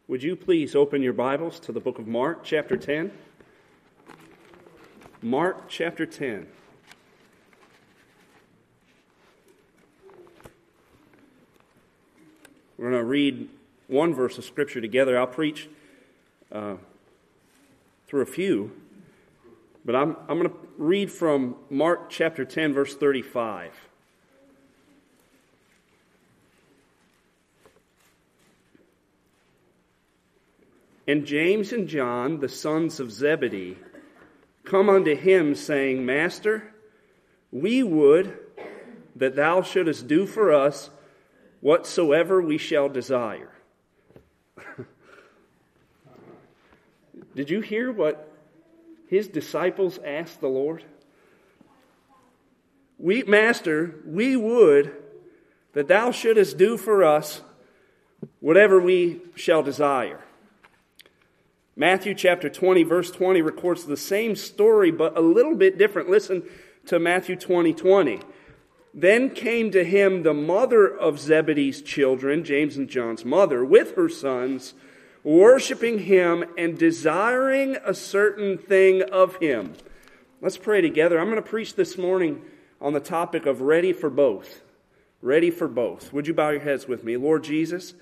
Would you please open your Bibles to the book of Mark, chapter 10? Mark, chapter 10. We're going to read one verse of Scripture together. I'll preach through a few, but I'm going to read from Mark, chapter 10, verse 35. And James and John, the sons of Zebedee, come unto him, saying, Master, we would that thou shouldest do for us whatsoever we shall desire. Did you hear what his disciples asked the Lord? Master, we would that thou shouldest do for us whatever we shall desire. Matthew chapter 20, verse 20 records the same story, but a little bit different. Listen to Matthew 20:20. Then came to him the mother of Zebedee's children, James and John's mother, with her sons, worshiping him and desiring a certain thing of him. Let's pray together. I'm going to preach this morning on the topic of ready for both. Ready for both. Would you bow your heads with me? Lord Jesus,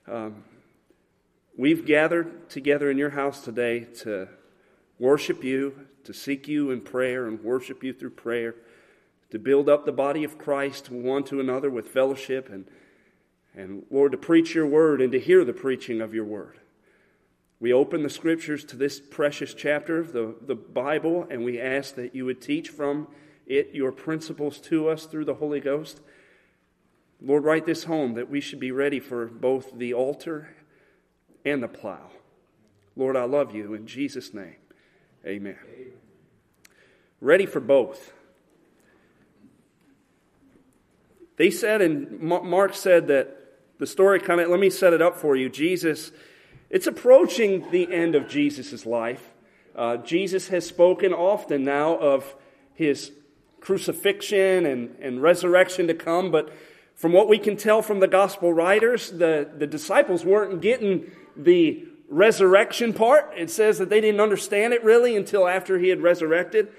we've gathered together in your house today to worship you, to seek you in prayer and worship you through prayer, to build up the body of Christ one to another with fellowship, and Lord, to preach your word and to hear the preaching of your word. We open the Scriptures to this precious chapter of the Bible, and we ask that you would teach from it your principles to us through the Holy Ghost. Lord, write this home, that we should be ready for both the altar and the plow. Lord, I love you. In Jesus' name, amen. Ready for both. They said, and Mark said that the story let me set it up for you. Jesus, it's approaching the end of Jesus' life. Jesus has spoken often now of his crucifixion and resurrection to come, but from what we can tell from the gospel writers, the disciples weren't getting the resurrection part. It says that they didn't understand it really until after he had resurrected.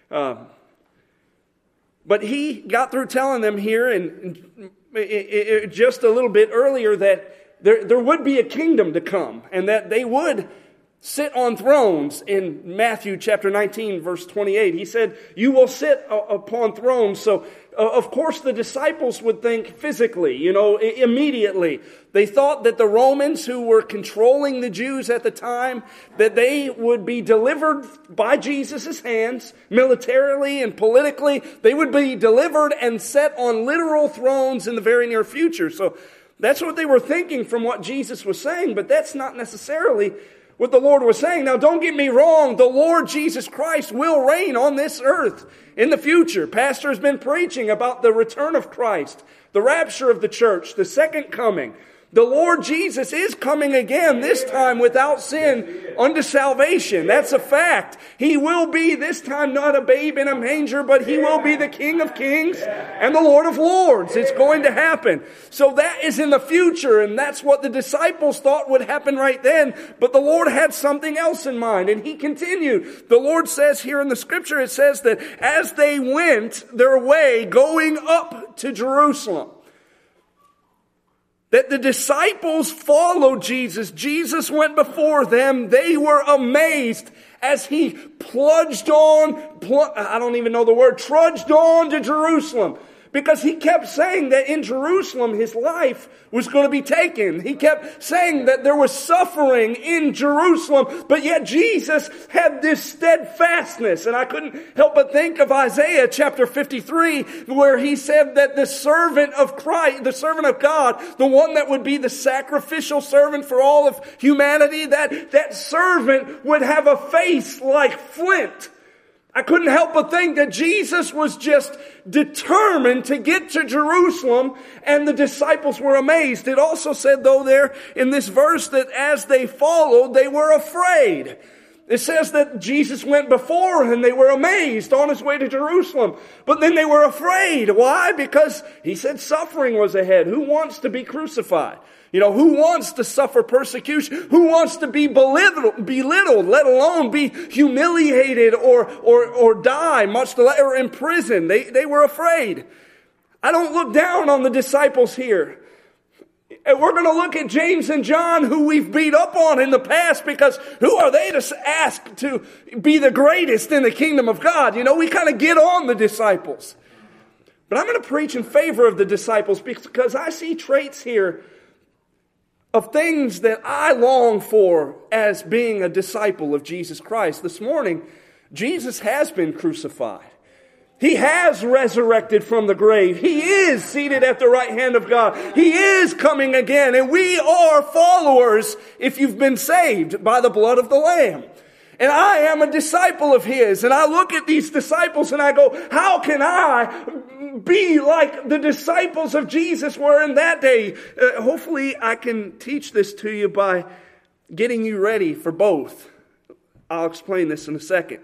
But he got through telling them here, and just a little bit earlier, that there would be a kingdom to come, and that they would sit on thrones. In Matthew chapter 19, verse 28, he said, you will sit upon thrones. So, of course, the disciples would think physically, immediately. They thought that the Romans who were controlling the Jews at the time, that they would be delivered by Jesus' hands, militarily and politically. They would be delivered and set on literal thrones in the very near future. So that's what they were thinking from what Jesus was saying, but that's not necessarily what the Lord was saying. Now, don't get me wrong. The Lord Jesus Christ will reign on this earth in the future. Pastor has been preaching about the return of Christ, the rapture of the church, the second coming. The Lord Jesus is coming again, this time without sin, unto salvation. That's a fact. He will be, this time, not a babe in a manger, but he will be the King of Kings and the Lord of Lords. It's going to happen. So that is in the future, and that's what the disciples thought would happen right then. But the Lord had something else in mind, and he continued. The Lord says here in the Scripture, it says that as they went their way going up to Jerusalem, that the disciples followed Jesus. Jesus went before them. They were amazed as he trudged on to Jerusalem. Because he kept saying that in Jerusalem his life was going to be taken. He kept saying that there was suffering in Jerusalem. But yet Jesus had this steadfastness. And I couldn't help but think of Isaiah chapter 53, where he said that the servant of Christ, the servant of God, the one that would be the sacrificial servant for all of humanity, that servant would have a face like flint. I couldn't help but think that Jesus was just determined to get to Jerusalem, and the disciples were amazed. It also said, though, there in this verse, that as they followed, they were afraid. It says that Jesus went before and they were amazed on his way to Jerusalem. But then they were afraid. Why? Because he said suffering was ahead. Who wants to be crucified? Who wants to suffer persecution? Who wants to be belittled, let alone be humiliated or die, much less or in prison? They were afraid. I don't look down on the disciples here. And we're going to look at James and John, who we've beat up on in the past, because who are they to ask to be the greatest in the kingdom of God? We kind of get on the disciples. But I'm going to preach in favor of the disciples because I see traits here of things that I long for as being a disciple of Jesus Christ. This morning, Jesus has been crucified. He has resurrected from the grave. He is seated at the right hand of God. He is coming again. And we are followers if you've been saved by the blood of the Lamb. And I am a disciple of His. And I look at these disciples and I go, how can I be like the disciples of Jesus were in that day? Hopefully I can teach this to you by getting you ready for both. I'll explain this in a second.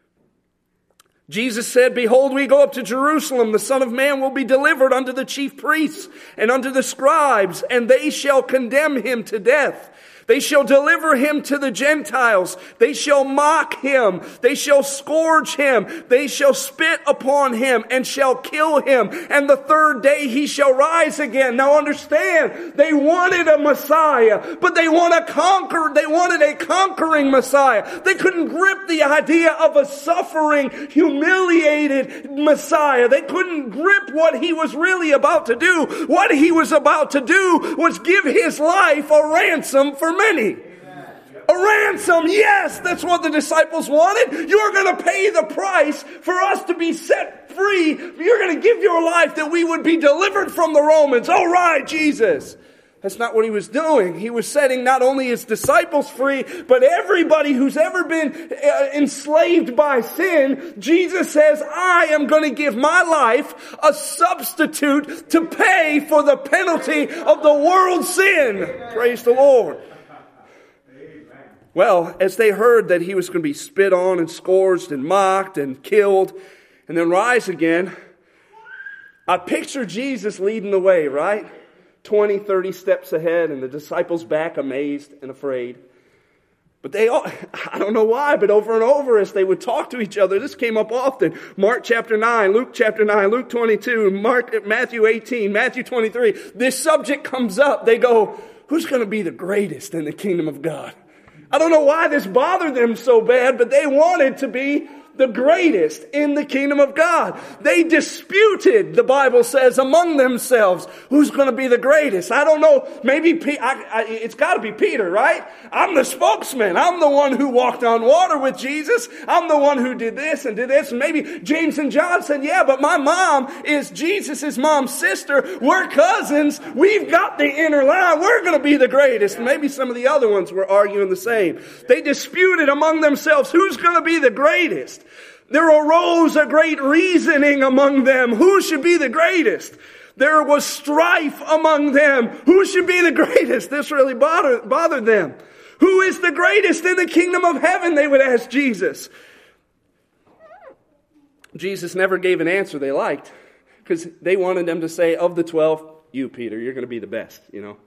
Jesus said, behold, we go up to Jerusalem. The Son of Man will be delivered unto the chief priests and unto the scribes, and they shall condemn Him to death. They shall deliver Him to the Gentiles. They shall mock Him. They shall scourge Him. They shall spit upon Him and shall kill Him. And the third day He shall rise again. Now understand, they wanted a Messiah, but they wanted a conquering Messiah. They couldn't grip the idea of a suffering, humiliated Messiah. They couldn't grip what He was really about to do. What He was about to do was give His life a ransom for many. A ransom, yes, that's what the disciples wanted. You're going to pay the price for us to be set free. You're going to give your life that we would be delivered from the Romans. All right, Jesus. That's not what He was doing. He was setting not only His disciples free, but everybody who's ever been enslaved by sin. Jesus says, I am going to give my life a substitute to pay for the penalty of the world's sin. Praise the Lord. Well, as they heard that He was going to be spit on and scourged and mocked and killed and then rise again, I picture Jesus leading the way, right? 20, 30 steps ahead and the disciples back amazed and afraid. But they all, I don't know why, but over and over as they would talk to each other, this came up often. Mark chapter 9, Luke chapter 9, Luke 22, Matthew 18, Matthew 23. This subject comes up. They go, who's going to be the greatest in the kingdom of God? I don't know why this bothered them so bad, but they wanted to be the greatest in the kingdom of God. They disputed, the Bible says, among themselves, who's going to be the greatest. I don't know, maybe it's got to be Peter, right? I'm the spokesman. I'm the one who walked on water with Jesus. I'm the one who did this and did this. And maybe James and John said, yeah, but my mom is Jesus' mom's sister. We're cousins. We've got the inner line. We're going to be the greatest. And maybe some of the other ones were arguing the same. They disputed among themselves, who's going to be the greatest? There arose a great reasoning among them. Who should be the greatest? There was strife among them. Who should be the greatest? This really bothered them. Who is the greatest in the kingdom of heaven? They would ask Jesus. Jesus never gave an answer they liked, because they wanted them to say, of the 12, you, Peter, you're going to be the best,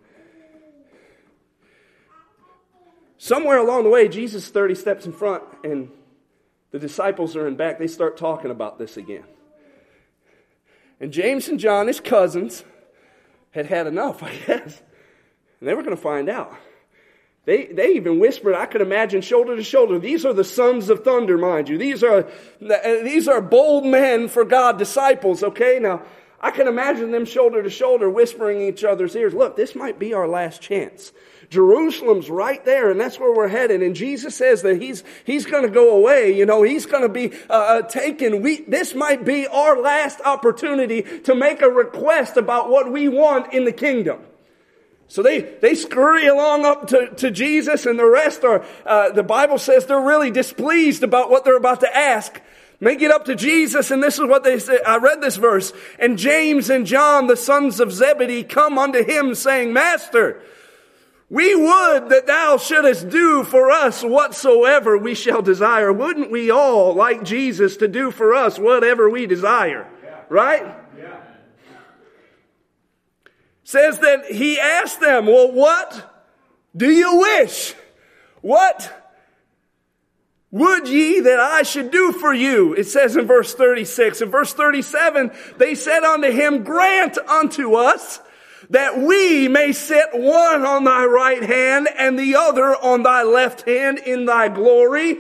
Somewhere along the way, Jesus 30 steps in front, and the disciples are in back. They start talking about this again. And James and John, his cousins, had enough, I guess. And they were going to find out. They even whispered, I could imagine, shoulder to shoulder. These are the sons of thunder, mind you. These are bold men for God, disciples, okay? Now, I can imagine them shoulder to shoulder whispering in each other's ears, look, this might be our last chance. Jerusalem's right there, and that's where we're headed. And Jesus says that he's going to go away. He's going to be taken. This might be our last opportunity to make a request about what we want in the kingdom. So they scurry along up to Jesus, and the rest are, the Bible says they're really displeased about what they're about to ask. They get up to Jesus, and this is what they say. I read this verse. And James and John, the sons of Zebedee, come unto him, saying, Master, we would that thou shouldest do for us whatsoever we shall desire. Wouldn't we all like Jesus to do for us whatever we desire? Yeah. Right? Yeah. says that he asked them, well, what do you wish? What would ye that I should do for you? It says in verse 36. In verse 37, they said unto him, grant unto us that we may sit one on thy right hand and the other on thy left hand in thy glory.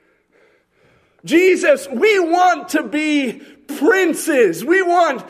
Jesus, we want to be princes. We want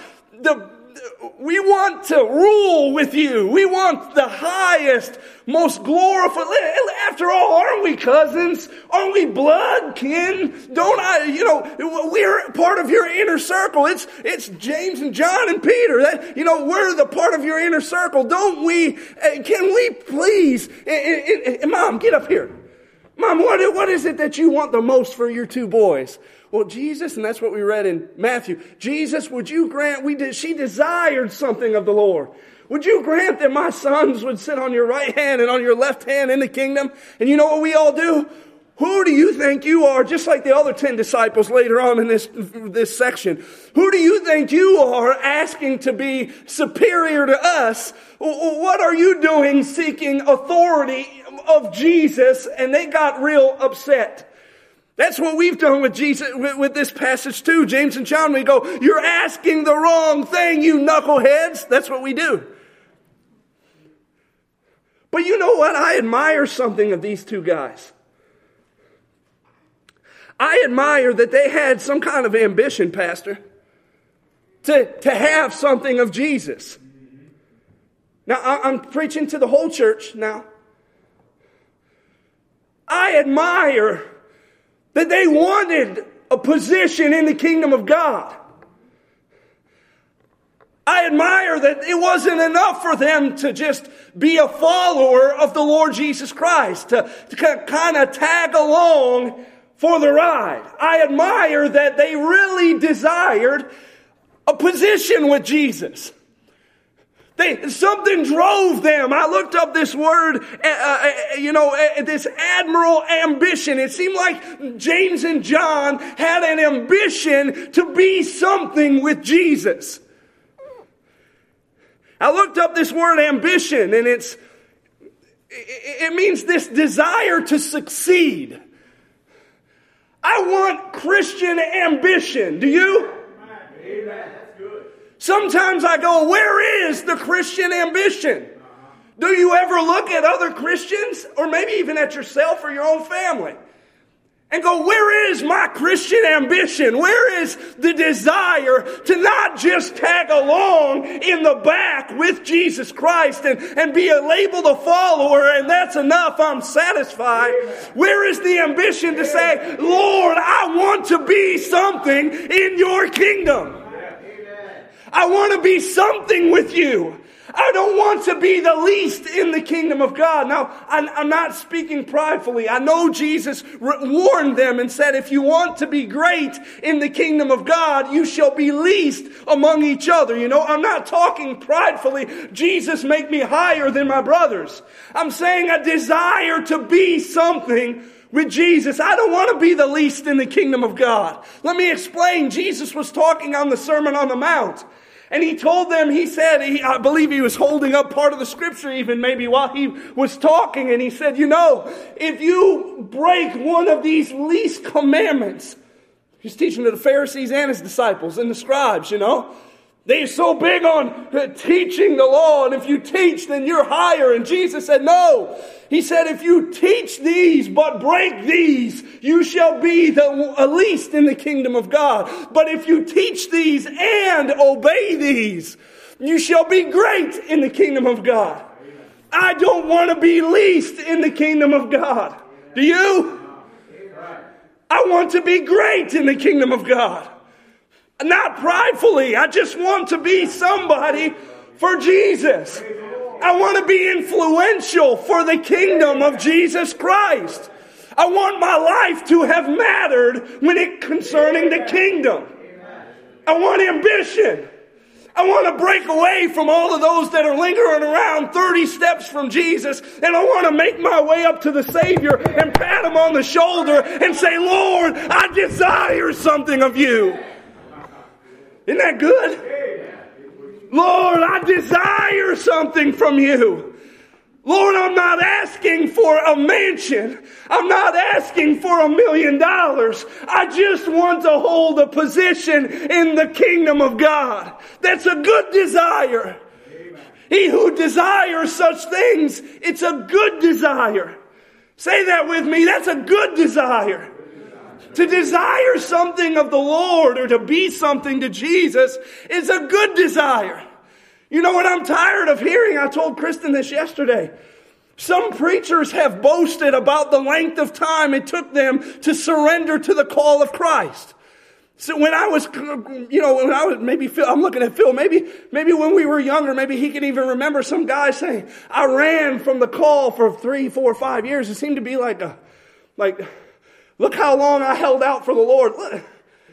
to rule with you. We want the highest, most glorified. After all, aren't we cousins? Aren't we blood kin? We're part of your inner circle. It's James and John and Peter. We're the part of your inner circle. Don't we? Can we please? Mom, get up here. Mom, what is it that you want the most for your two boys? Well, Jesus, and that's what we read in Matthew. Jesus, would you grant, she desired something of the Lord. Would you grant that my sons would sit on your right hand and on your left hand in the kingdom? And you know what we all do? Who do you think you are? Just like the other 10 disciples later on in this section. Who do you think you are asking to be superior to us? What are you doing seeking authority of Jesus? And they got real upset. That's what we've done with Jesus, with this passage too. James and John, we go, you're asking the wrong thing, you knuckleheads. That's what we do. But you know what? I admire something of these two guys. I admire that they had some kind of ambition, Pastor, to have something of Jesus. Now, I'm preaching to the whole church now. I admire that they wanted a position in the kingdom of God. I admire that it wasn't enough for them to just be a follower of the Lord Jesus Christ, to kind of tag along for the ride. I admire that they really desired a position with Jesus. Something drove them. I looked up this word, this admiral ambition. It seemed like James and John had an ambition to be something with Jesus. I looked up this word ambition, and it means this desire to succeed. I want Christian ambition. Do you? Amen. Sometimes I go, where is the Christian ambition? Do you ever look at other Christians, or maybe even at yourself or your own family, and go, where is my Christian ambition? Where is the desire to not just tag along in the back with Jesus Christ and be labeled a follower and that's enough, I'm satisfied? Where is the ambition to say, Lord, I want to be something in your kingdom. I want to be something with you. I don't want to be the least in the kingdom of God. Now, I'm not speaking pridefully. I know Jesus warned them and said, if you want to be great in the kingdom of God, you shall be least among each other. I'm not talking pridefully. Jesus, make me higher than my brothers. I'm saying a desire to be something with Jesus. I don't want to be the least in the kingdom of God. Let me explain. Jesus was talking on the Sermon on the Mount. And he told them, he said, I believe he was holding up part of the scripture even maybe while he was talking. And he said, if you break one of these least commandments, he's teaching to the Pharisees and his disciples and the scribes, They're so big on teaching the law. And if you teach, then you're higher. And Jesus said, no. He said, if you teach these but break these, you shall be the least in the kingdom of God. But if you teach these and obey these, you shall be great in the kingdom of God. I don't want to be least in the kingdom of God. Do you? I want to be great in the kingdom of God. Not pridefully. I just want to be somebody for Jesus. I want to be influential for the kingdom of Jesus Christ. I want my life to have mattered when it concerning the kingdom. I want ambition. I want to break away from all of those that are lingering around 30 steps from Jesus. And I want to make my way up to the Savior and pat him on the shoulder and say, Lord, I desire something of you. Isn't that good? Lord, I desire something from you. Lord, I'm not asking for a mansion. I'm not asking for $1 million. I just want to hold a position in the kingdom of God. That's a good desire. Amen. He who desires such things, it's a good desire. Say that with me. That's a good desire. To desire something of the Lord or to be something to Jesus is a good desire. You know what I'm tired of hearing? I told Kristen this yesterday. Some preachers have boasted about the length of time it took them to surrender to the call of Christ. So when I was, I'm looking at Phil, maybe when we were younger, maybe he can even remember some guy saying, I ran from the call for 3, 4, 5 years. It seemed to be like, look how long I held out for the Lord. Look.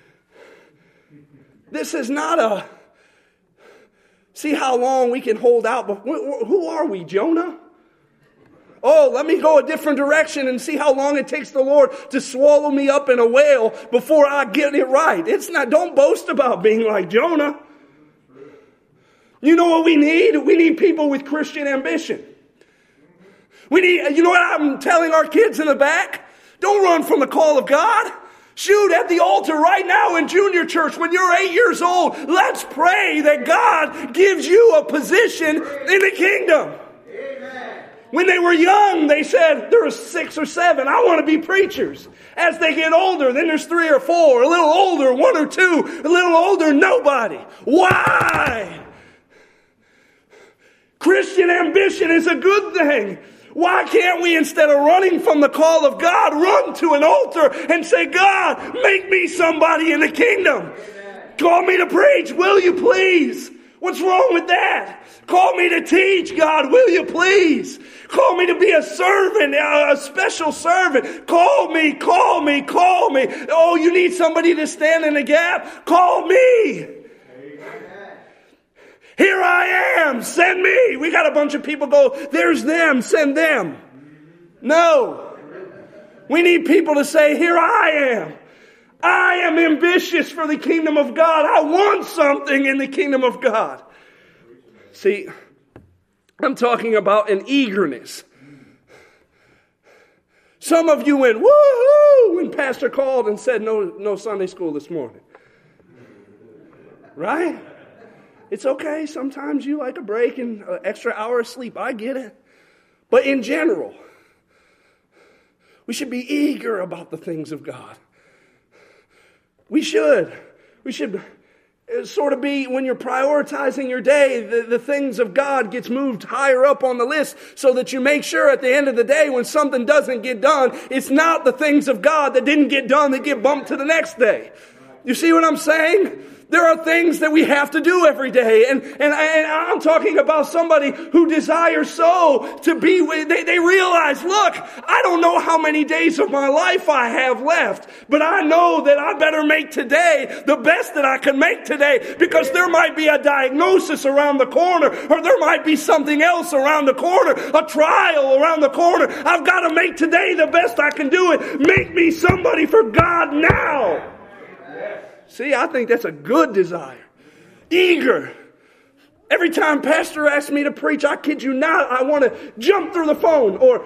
This is not see how long we can hold out. But who are we, Jonah? Oh, let me go a different direction and see how long it takes the Lord to swallow me up in a whale before I get it right. Don't boast about being like Jonah. You know what we need? We need people with Christian ambition. You know what I'm telling our kids in the back? Don't run from the call of God. Shoot, at the altar right now in junior church when you're 8 years old, let's pray that God gives you a position in the kingdom. Amen. When they were young, they said, there are 6 or 7, I want to be preachers. As they get older, then there's 3 or 4, a little older, 1 or 2, a little older, nobody. Why? Christian ambition is a good thing. Why can't we, instead of running from the call of God, run to an altar and say, God, make me somebody in the kingdom. Amen. Call me to preach, will you please? What's wrong with that? Call me to teach, God, will you please? Call me to be a servant, a special servant. Call me. Oh, you need somebody to stand in the gap? Call me. Here I am, send me. We got a bunch of people go, there's them, send them. No. We need people to say, here I am. I am ambitious for the kingdom of God. I want something in the kingdom of God. See, I'm talking about an eagerness. Some of you went, woo-hoo, when Pastor called and said no Sunday school this morning. Right? It's okay. Sometimes you like a break and an extra hour of sleep. I get it. But in general, we should be eager about the things of God. We should sort of be, when you're prioritizing your day, the things of God gets moved higher up on the list so that you make sure at the end of the day when something doesn't get done, it's not the things of God that didn't get done that get bumped to the next day. You see what I'm saying? There are things that we have to do every day. And I'm talking about somebody who desires so to be, they realize, look, I don't know how many days of my life I have left, but I know that I better make today the best that I can make today, because there might be a diagnosis around the corner, or there might be something else around the corner, a trial around the corner. I've got to make today the best I can do it. Make me somebody for God now. See, I think that's a good desire. Eager. Every time Pastor asks me to preach, I kid you not, I want to jump through the phone or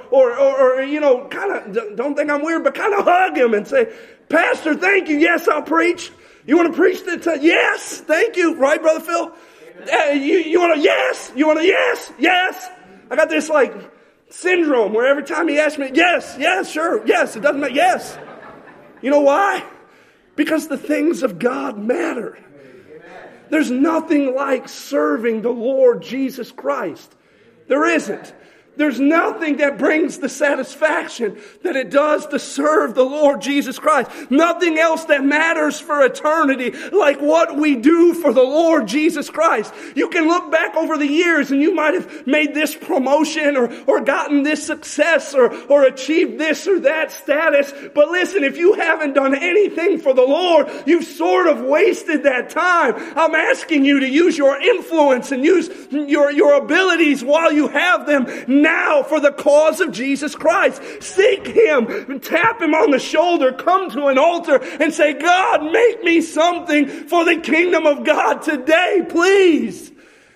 kind of, don't think I'm weird, but kind of hug him and say, Pastor, thank you. Yes, I'll preach. You want to preach this? Yes, thank you. Right, Brother Phil? You want to, yes? You want to, yes? Yes. I got this syndrome where every time he asks me, yes, sure, yes, it doesn't matter, yes. You know why? Because the things of God matter. There's nothing like serving the Lord Jesus Christ. There isn't. There's nothing that brings the satisfaction that it does to serve the Lord Jesus Christ. Nothing else that matters for eternity like what we do for the Lord Jesus Christ. You can look back over the years and you might have made this promotion or gotten this success or achieved this or that status. But listen, if you haven't done anything for the Lord, you've sort of wasted that time. I'm asking you to use your influence and use your abilities while you have them now for the cause of Jesus Christ. Seek Him, tap Him on the shoulder, come to an altar and say, God, make me something for the kingdom of God today, please.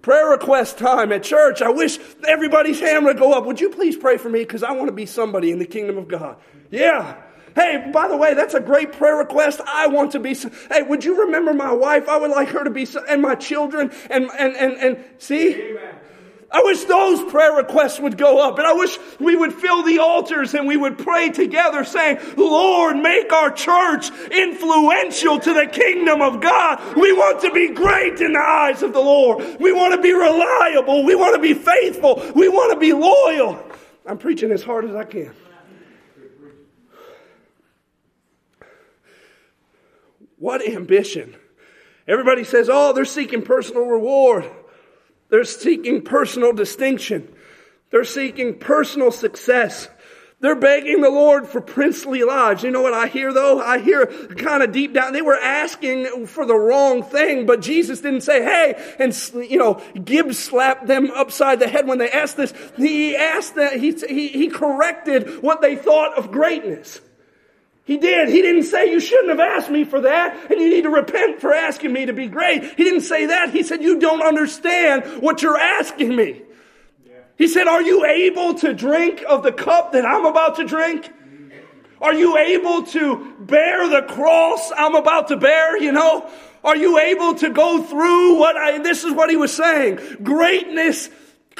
Prayer request time at church. I wish everybody's hand would go up. Would you please pray for me? Because I want to be somebody in the kingdom of God. Yeah. Hey, by the way, that's a great prayer request. I want to be. Hey, would you remember my wife? I would like her to be, and my children. And see? Amen. I wish those prayer requests would go up. And I wish we would fill the altars and we would pray together saying, Lord, make our church influential to the kingdom of God. We want to be great in the eyes of the Lord. We want to be reliable. We want to be faithful. We want to be loyal. I'm preaching as hard as I can. What ambition. Everybody says, oh, they're seeking personal reward. They're seeking personal distinction. They're seeking personal success. They're begging the Lord for princely lives. You know what I hear, though? I hear kind of deep down, they were asking for the wrong thing, but Jesus didn't say, hey, and, slap them upside the head when they asked this. He asked that, he corrected what they thought of greatness. He did. He didn't say, you shouldn't have asked me for that, and you need to repent for asking me to be great. He didn't say that. He said, you don't understand what you're asking me. Yeah. He said, are you able to drink of the cup that I'm about to drink? Are you able to bear the cross I'm about to bear, Are you able to go through this is what he was saying. With greatness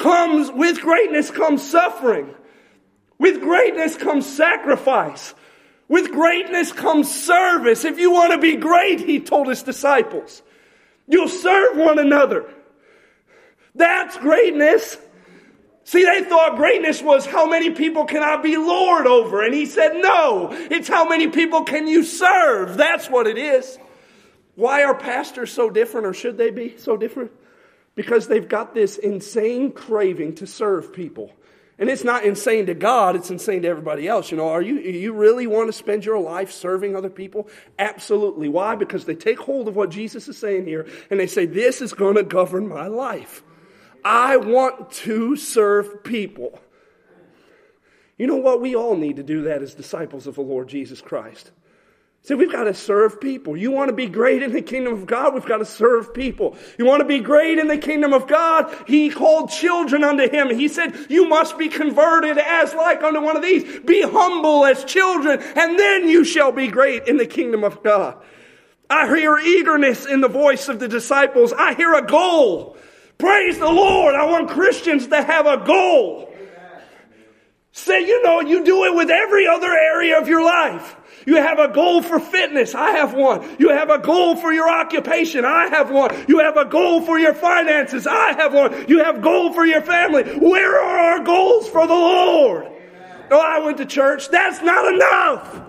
comes suffering. With greatness comes sacrifice. With greatness comes service. If you want to be great, he told his disciples, you'll serve one another. That's greatness. See, they thought greatness was how many people can I be Lord over? And he said, no, it's how many people can you serve? That's what it is. Why are pastors so different, or should they be so different? Because they've got this insane craving to serve people. And it's not insane to God, it's insane to everybody else. You really want to spend your life serving other people? Absolutely. Why? Because they take hold of what Jesus is saying here, and they say, this is going to govern my life. I want to serve people. You know what? We all need to do that as disciples of the Lord Jesus Christ. See, we've got to serve people. You want to be great in the kingdom of God? We've got to serve people. You want to be great in the kingdom of God? He called children unto him. He said, you must be converted as like unto one of these. Be humble as children, and then you shall be great in the kingdom of God. I hear eagerness in the voice of the disciples. I hear a goal. Praise the Lord. I want Christians to have a goal. Say, you do it with every other area of your life. You have a goal for fitness. I have one. You have a goal for your occupation. I have one. You have a goal for your finances. I have one. You have a goal for your family. Where are our goals for the Lord? Amen. Oh, I went to church. That's not enough.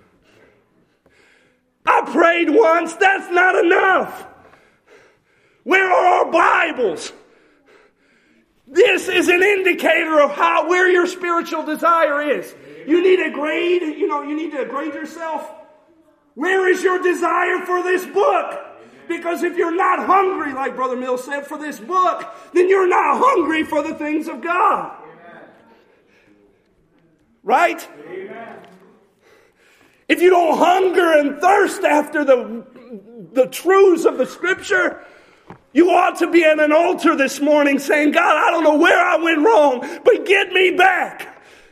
I prayed once. That's not enough. Where are our Bibles? This is an indicator of where your spiritual desire is. You need a grade, you need to grade yourself. Where is your desire for this book? Because if you're not hungry, like Brother Mills said, for this book, then you're not hungry for the things of God. Right? If you don't hunger and thirst after the truths of the Scripture, you ought to be at an altar this morning saying, God, I don't know where I went wrong, but get me back.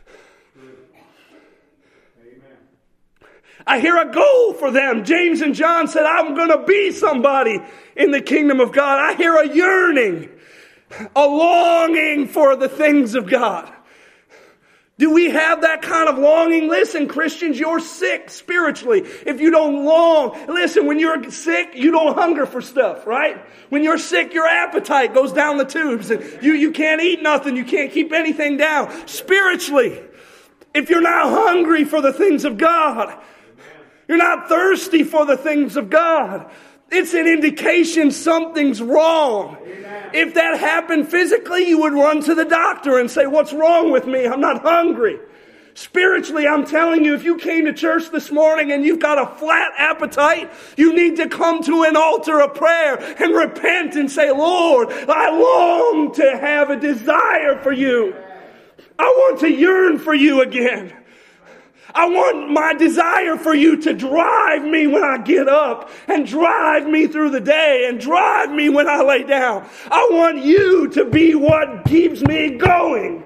I hear a goal for them. James and John said, I'm going to be somebody in the kingdom of God. I hear a yearning, a longing for the things of God. Do we have that kind of longing? Listen, Christians, you're sick spiritually. If you don't long, listen, when you're sick, you don't hunger for stuff, right? When you're sick, your appetite goes down the tubes and you can't eat nothing. You can't keep anything down. Spiritually, if you're not hungry for the things of God, you're not thirsty for the things of God, it's an indication something's wrong. Amen. If that happened physically, you would run to the doctor and say, what's wrong with me? I'm not hungry. Spiritually, I'm telling you, if you came to church this morning and you've got a flat appetite, you need to come to an altar of prayer and repent and say, Lord, I long to have a desire for you. I want to yearn for you again. I want my desire for you to drive me when I get up and drive me through the day and drive me when I lay down. I want you to be what keeps me going.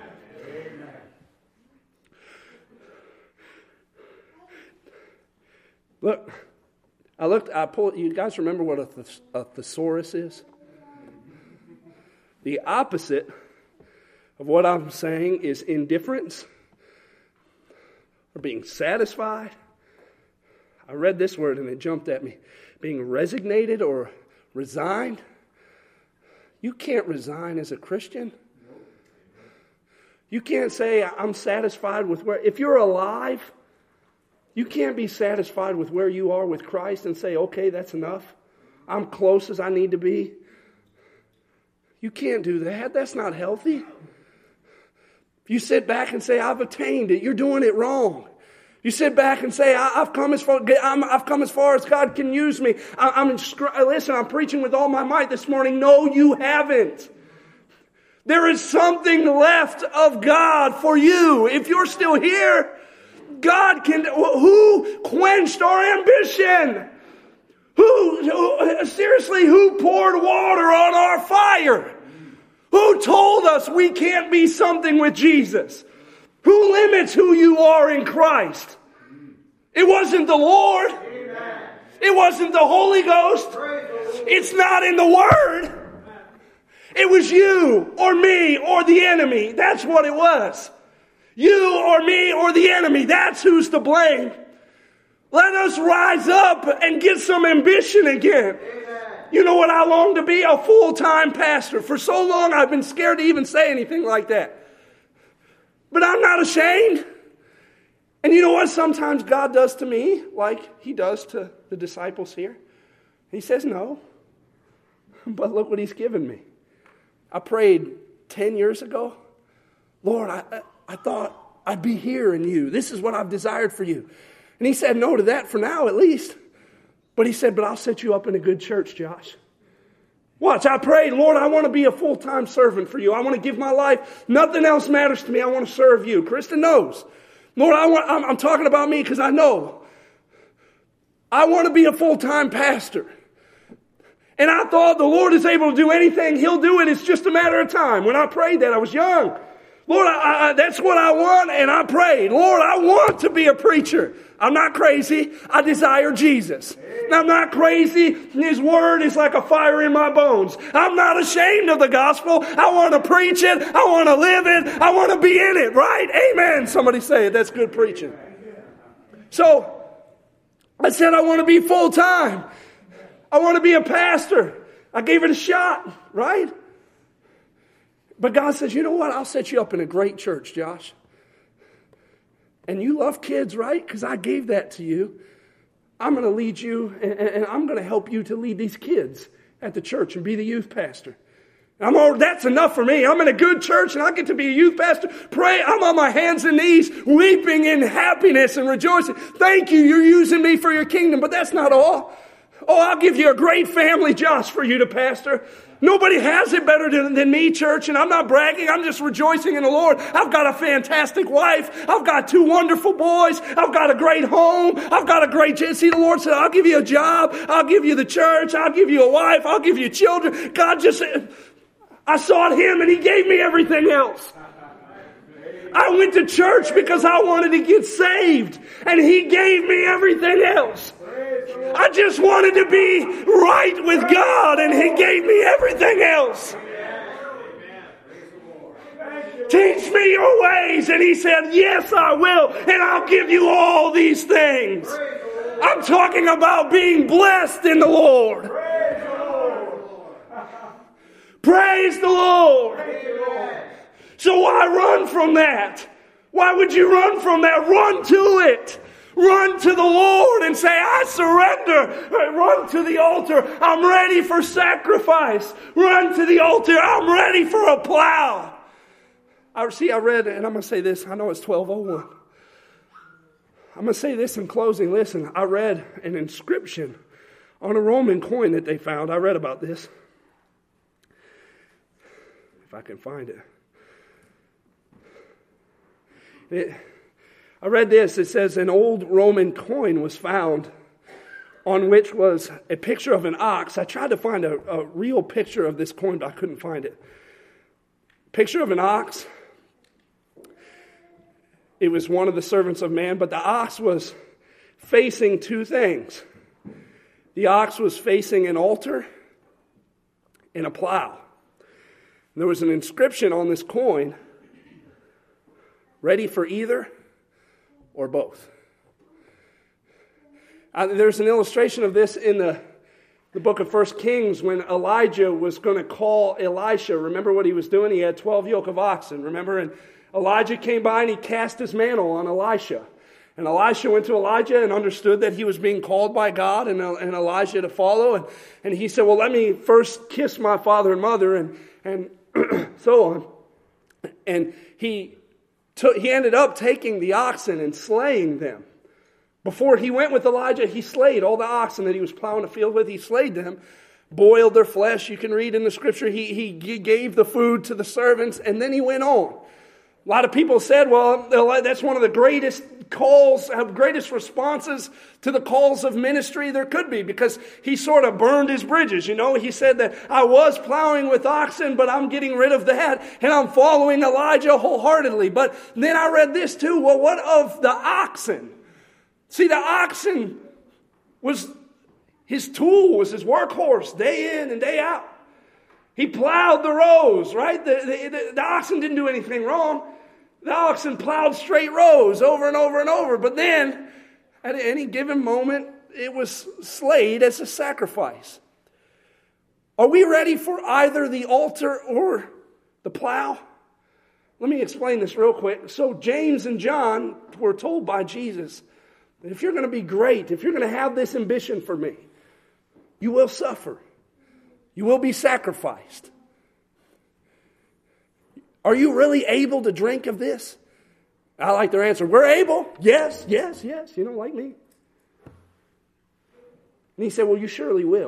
Look, I pulled, you guys remember what a thesaurus is? The opposite of what I'm saying is indifference or being satisfied. I read this word and it jumped at me. Being resignated or resigned. You can't resign as a Christian. You can't say, I'm satisfied with where, if you're alive, you can't be satisfied with where you are with Christ and say, okay, that's enough. I'm close as I need to be. You can't do that. That's not healthy. If you sit back and say, I've attained it, you're doing it wrong. You sit back and say, I've come as far as God can use me. Listen, I'm preaching with all my might this morning. No, you haven't. There is something left of God for you. If you're still here, God can, who quenched our ambition? Who poured water on our fire? Who told us we can't be something with Jesus? Who limits who you are in Christ? It wasn't the Lord. It wasn't the Holy Ghost. It's not in the Word. It was you or me or the enemy. That's what it was. You or me or the enemy, that's who's to blame. Let us rise up and get some ambition again. Amen. You know what I long to be? A full-time pastor. For so long I've been scared to even say anything like that. But I'm not ashamed. And you know what sometimes God does to me, like He does to the disciples here? He says no. But look what He's given me. I prayed 10 years ago. Lord, I thought I'd be here in you. This is what I've desired for you. And He said no to that for now at least. But He said, but I'll set you up in a good church, Josh. Watch, I prayed, Lord, I want to be a full-time servant for you. I want to give my life. Nothing else matters to me. I want to serve you. Kristen knows. Lord, I'm talking about me because I know. I want to be a full-time pastor. And I thought the Lord is able to do anything. He'll do it. It's just a matter of time. When I prayed that, I was young. Lord, that's what I want, and I prayed. Lord, I want to be a preacher. I'm not crazy. I desire Jesus. Now, I'm not crazy. His word is like a fire in my bones. I'm not ashamed of the gospel. I want to preach it. I want to live it. I want to be in it, right? Amen. Somebody say it. That's good preaching. So, I said I want to be full-time. I want to be a pastor. I gave it a shot, right? But God says, you know what? I'll set you up in a great church, Josh. And you love kids, right? Because I gave that to you. I'm going to lead you, and I'm going to help you to lead these kids at the church and be the youth pastor. That's enough for me. I'm in a good church, and I get to be a youth pastor. Pray. I'm on my hands and knees, weeping in happiness and rejoicing. Thank you. You're using me for your kingdom. But that's not all. Oh, I'll give you a great family, Josh, for you to pastor. Nobody has it better than me, church, and I'm not bragging. I'm just rejoicing in the Lord. I've got a fantastic wife. I've got 2 wonderful boys. I've got a great home. I've got a great... See, the Lord said, I'll give you a job. I'll give you the church. I'll give you a wife. I'll give you children. God just... I sought Him, and He gave me everything else. I went to church because I wanted to get saved, and He gave me everything else. I just wanted to be right with God, and He gave me everything else. Teach me your ways. And He said, yes, I will, and I'll give you all these things. I'm talking about being blessed in the Lord. Praise the Lord. So why run from that? Why would you run from that? Run to it. Run to the Lord and say, I surrender. Run to the altar. I'm ready for sacrifice. Run to the altar. I'm ready for a plow. I read, and I'm going to say this. I know it's 12:01. I'm going to say this in closing. Listen, I read an inscription on a Roman coin that they found. I read about this. If I can find it. I read this. It says an old Roman coin was found on which was a picture of an ox. I tried to find a real picture of this coin, but I couldn't find it. Picture of an ox. It was one of the servants of man, but the ox was facing two things. The ox was facing an altar and a plow. And there was an inscription on this coin, ready for either or both. There's an illustration of this in the book of 1 Kings when Elijah was going to call Elisha. Remember what he was doing? He had 12 yoke of oxen, remember? And Elijah came by and he cast his mantle on Elisha. And Elisha went to Elijah and understood that he was being called by God and Elijah to follow. And he said, well, let me first kiss my father and mother and so on. And he ended up taking the oxen and slaying them. Before he went with Elijah, he slayed all the oxen that he was plowing the field with. He slayed them, boiled their flesh. You can read in the scripture, he gave the food to the servants, and then he went on. A lot of people said, well, that's one of the greatest calls, greatest responses to the calls of ministry there could be, because he sort of burned his bridges. You know, he said that I was plowing with oxen, but I'm getting rid of that, and I'm following Elijah wholeheartedly. But then I read this too. Well, what of the oxen? See, the oxen was his tool, was his workhorse, day in and day out. He plowed the rows, right? The oxen didn't do anything wrong. The oxen plowed straight rows over and over and over. But then, at any given moment, it was slayed as a sacrifice. Are we ready for either the altar or the plow? Let me explain this real quick. So James and John were told by Jesus, if you're going to be great, if you're going to have this ambition for me, you will suffer. You will be sacrificed. Are you really able to drink of this? I like their answer. We're able. Yes, yes, yes. You know, like me. And he said, well, you surely will.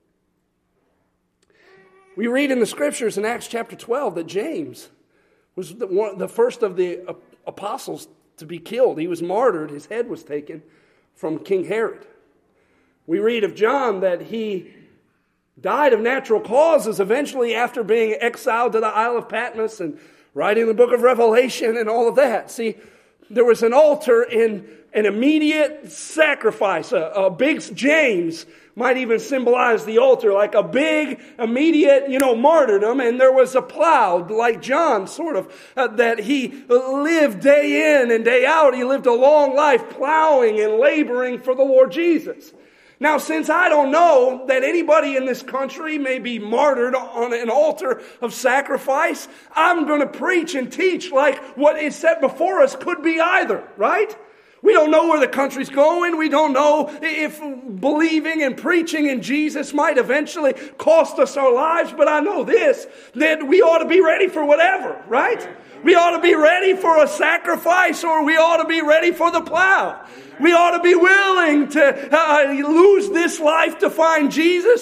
We read in the scriptures in Acts chapter 12 that James was the first of the apostles to be killed. He was martyred. His head was taken from King Herod. We read of John that he died of natural causes eventually after being exiled to the Isle of Patmos and writing the book of Revelation and all of that. See, there was an altar in an immediate sacrifice. A big James might even symbolize the altar, like a big, immediate, martyrdom. And there was a plow, like John, sort of, that he lived day in and day out. He lived a long life plowing and laboring for the Lord Jesus. Now, since I don't know that anybody in this country may be martyred on an altar of sacrifice, I'm going to preach and teach like what is set before us could be either, right? We don't know where the country's going. We don't know if believing and preaching in Jesus might eventually cost us our lives. But I know this, that we ought to be ready for whatever, right? We ought to be ready for a sacrifice, or we ought to be ready for the plow. We ought to be willing to lose this life to find Jesus,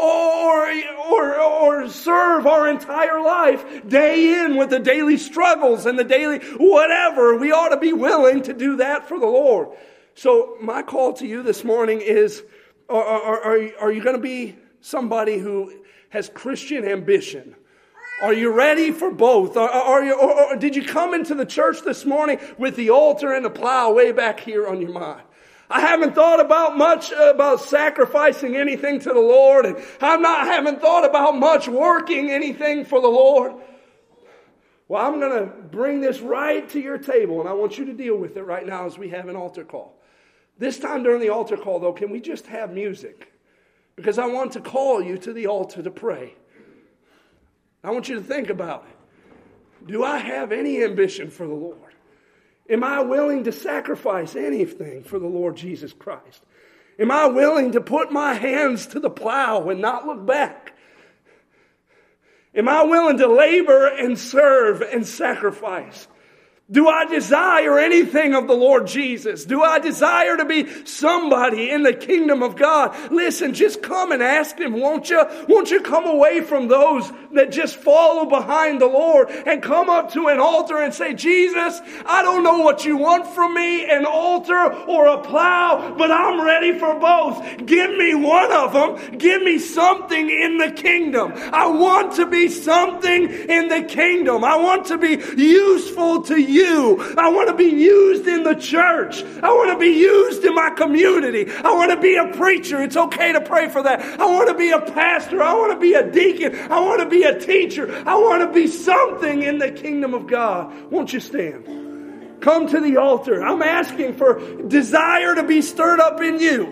or serve our entire life day in with the daily struggles and the daily whatever. We ought to be willing to do that for the Lord. So my call to you this morning is, are you going to be somebody who has Christian ambition? Are you ready for both? Or did you come into the church this morning with the altar and the plow way back here on your mind? I haven't thought about much about sacrificing anything to the Lord, and I haven't thought about much working anything for the Lord. Well, I'm going to bring this right to your table, and I want you to deal with it right now as we have an altar call. This time during the altar call, though, can we just have music? Because I want to call you to the altar to pray. I want you to think about it. Do I have any ambition for the Lord? Am I willing to sacrifice anything for the Lord Jesus Christ? Am I willing to put my hands to the plow and not look back? Am I willing to labor and serve and sacrifice? Do I desire anything of the Lord Jesus? Do I desire to be somebody in the kingdom of God? Listen, just come and ask Him, won't you? Won't you come away from those that just follow behind the Lord and come up to an altar and say, Jesus, I don't know what you want from me, an altar or a plow, but I'm ready for both. Give me one of them. Give me something in the kingdom. I want to be something in the kingdom. I want to be useful to you. I want to be used in the church. I want to be used in my community. I want to be a preacher. It's okay to pray for that. I want to be a pastor. I want to be a deacon. I want to be a teacher. I want to be something in the kingdom of God. Won't you stand? Come to the altar. I'm asking for desire to be stirred up in you.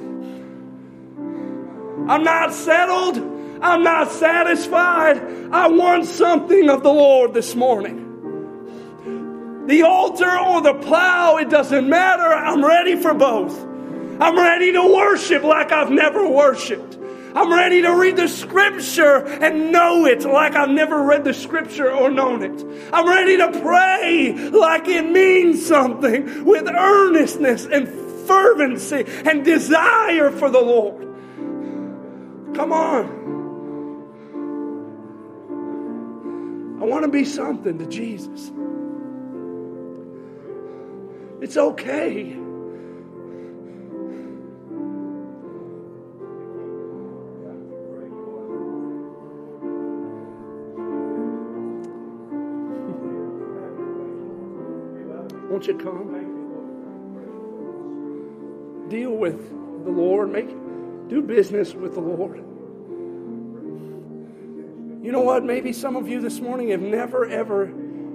I'm not settled. I'm not satisfied. I want something of the Lord this morning. The altar or the plow, it doesn't matter. I'm ready for both. I'm ready to worship like I've never worshiped. I'm ready to read the scripture and know it like I've never read the scripture or known it. I'm ready to pray like it means something with earnestness and fervency and desire for the Lord. Come on. I want to be something to Jesus. It's okay. Won't you come? Deal with the Lord. Do business with the Lord. You know what? Maybe some of you this morning have never, ever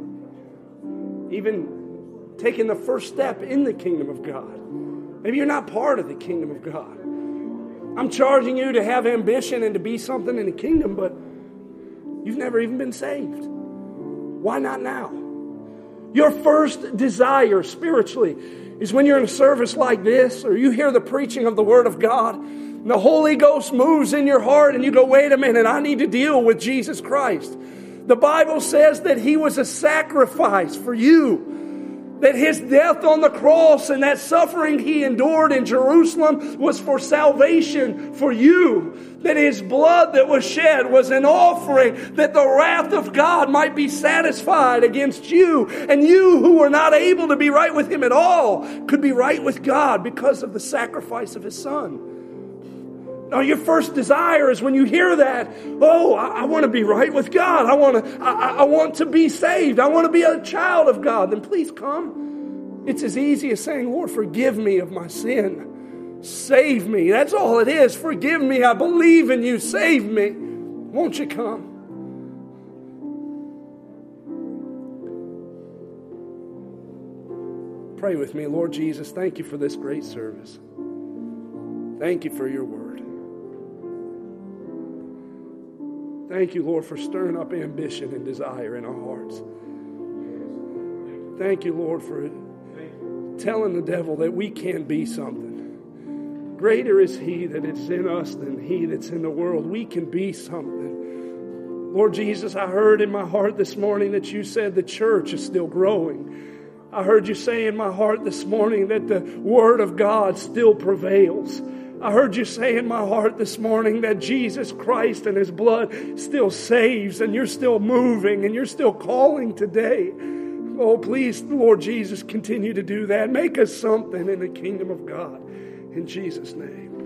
even taking the first step in the kingdom of God. Maybe you're not part of the kingdom of God. I'm charging you to have ambition and to be something in the kingdom, but you've never even been saved. Why not now? Your first desire spiritually is when you're in a service like this, or you hear the preaching of the Word of God, and the Holy Ghost moves in your heart and you go, wait a minute, I need to deal with Jesus Christ. The Bible says that He was a sacrifice for you. That His death on the cross and that suffering He endured in Jerusalem was for salvation for you. That His blood that was shed was an offering that the wrath of God might be satisfied against you. And you who were not able to be right with Him at all could be right with God because of the sacrifice of His Son. Now, your first desire is when you hear that, I want to be right with God. I want to be saved. I want to be a child of God. Then please come. It's as easy as saying, Lord, forgive me of my sin. Save me. That's all it is. Forgive me. I believe in you. Save me. Won't you come? Pray with me. Lord Jesus, thank you for this great service. Thank you for your word. Thank you, Lord, for stirring up ambition and desire in our hearts. Thank you, Lord, for telling the devil that we can be something. Greater is He that is in us than he that's in the world. We can be something. Lord Jesus, I heard in my heart this morning that you said the church is still growing. I heard you say in my heart this morning that the Word of God still prevails. I heard you say in my heart this morning that Jesus Christ and His blood still saves, and you're still moving and you're still calling today. Oh, please, Lord Jesus, continue to do that. Make us something in the kingdom of God. In Jesus' name.